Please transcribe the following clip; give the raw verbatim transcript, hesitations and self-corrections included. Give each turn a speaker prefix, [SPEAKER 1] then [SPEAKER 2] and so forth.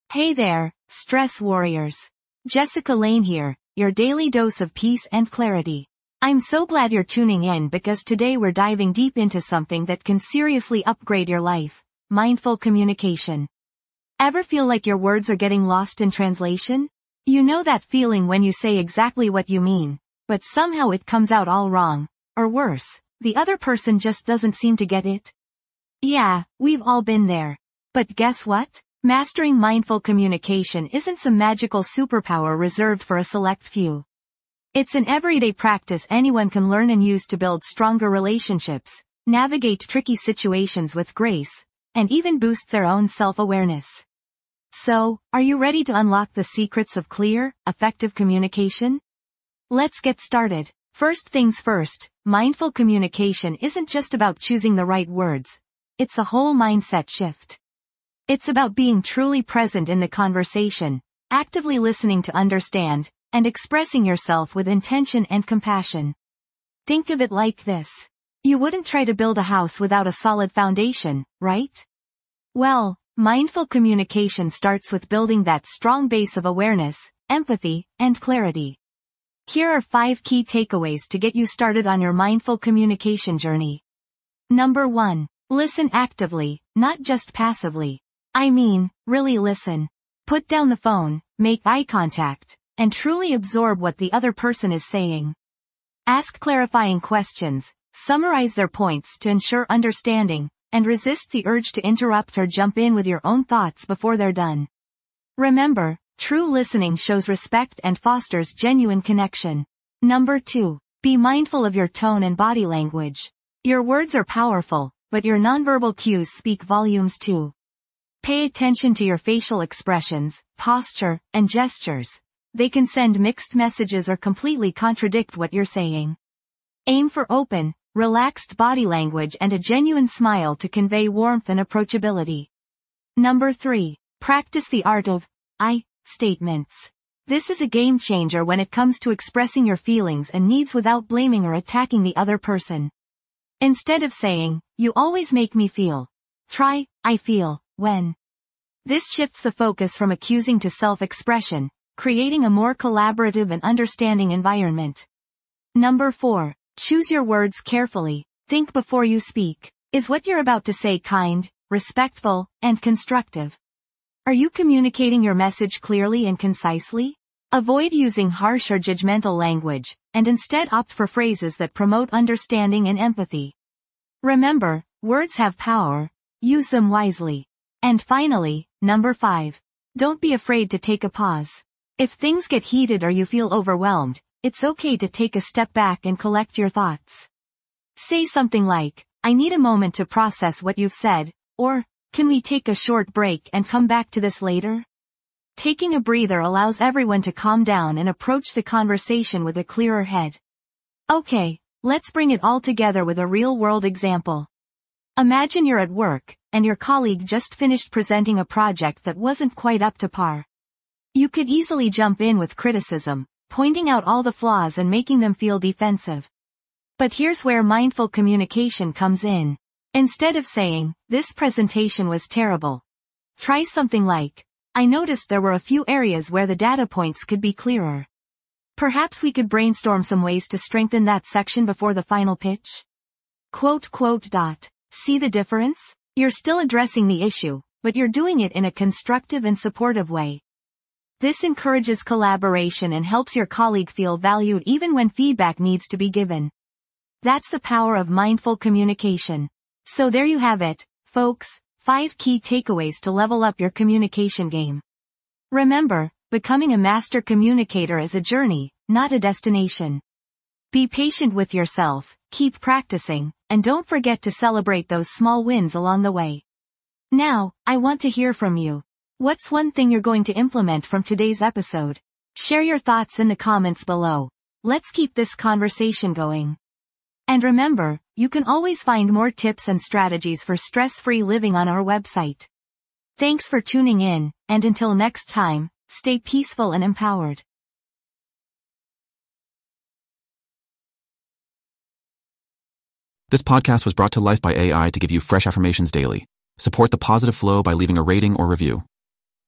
[SPEAKER 1] Hey there, stress warriors. Jessica Lane here, your daily dose of peace and clarity. I'm so glad you're tuning in because today we're diving deep into something that can seriously upgrade your life: mindful communication. Ever feel like your words are getting lost in translation? You know that feeling when you say exactly what you mean, but somehow it comes out all wrong, or worse, the other person just doesn't seem to get it? Yeah, we've all been there. But guess what? Mastering mindful communication isn't some magical superpower reserved for a select few. It's an everyday practice anyone can learn and use to build stronger relationships, navigate tricky situations with grace, and even boost their own self-awareness. So, are you ready to unlock the secrets of clear, effective communication? Let's get started. First things first, mindful communication isn't just about choosing the right words. It's a whole mindset shift. It's about being truly present in the conversation, actively listening to understand, and expressing yourself with intention and compassion. Think of it like this. You wouldn't try to build a house without a solid foundation, right? Well, mindful communication starts with building that strong base of awareness, empathy, and clarity. Here are five key takeaways to get you started on your mindful communication journey. Number one. Listen actively, not just passively. I mean, really listen. Put down the phone, make eye contact, and truly absorb what the other person is saying. Ask clarifying questions, summarize their points to ensure understanding, and resist the urge to interrupt or jump in with your own thoughts before they're done. Remember, true listening shows respect and fosters genuine connection. Number two. Be mindful of your tone and body language. Your words are powerful, but your nonverbal cues speak volumes too. Pay attention to your facial expressions, posture, and gestures. They can send mixed messages or completely contradict what you're saying. Aim for open, relaxed body language and a genuine smile to convey warmth and approachability. Number three. Practice the art of I statements. This is a game changer when it comes to expressing your feelings and needs without blaming or attacking the other person. Instead of saying, "You always make me feel," try, "I feel, when." This shifts the focus from accusing to self-expression, creating a more collaborative and understanding environment. Number four. Choose your words carefully. Think before you speak. Is what you're about to say kind, respectful, and constructive? Are you communicating your message clearly and concisely? Avoid using harsh or judgmental language, and instead opt for phrases that promote understanding and empathy. Remember, words have power. Use them wisely. And finally, number five. Don't be afraid to take a pause. If things get heated or you feel overwhelmed, it's okay to take a step back and collect your thoughts. Say something like, "I need a moment to process what you've said," or, "Can we take a short break and come back to this later?" Taking a breather allows everyone to calm down and approach the conversation with a clearer head. Okay, let's bring it all together with a real-world example. Imagine you're at work, and your colleague just finished presenting a project that wasn't quite up to par. You could easily jump in with criticism, pointing out all the flaws and making them feel defensive. But here's where mindful communication comes in. Instead of saying, "This presentation was terrible," try something like, "I noticed there were a few areas where the data points could be clearer. Perhaps we could brainstorm some ways to strengthen that section before the final pitch." Quote quote dot. See the difference? You're still addressing the issue, but you're doing it in a constructive and supportive way. This encourages collaboration and helps your colleague feel valued even when feedback needs to be given. That's the power of mindful communication. So there you have it, folks, five key takeaways to level up your communication game. Remember, becoming a master communicator is a journey, not a destination. Be patient with yourself, keep practicing, and don't forget to celebrate those small wins along the way. Now, I want to hear from you. What's one thing you're going to implement from today's episode? Share your thoughts in the comments below. Let's keep this conversation going. And remember, you can always find more tips and strategies for stress-free living on our website. Thanks for tuning in, and until next time, stay peaceful and empowered.
[SPEAKER 2] This podcast was brought to life by A I to give you fresh affirmations daily. Support the positive flow by leaving a rating or review.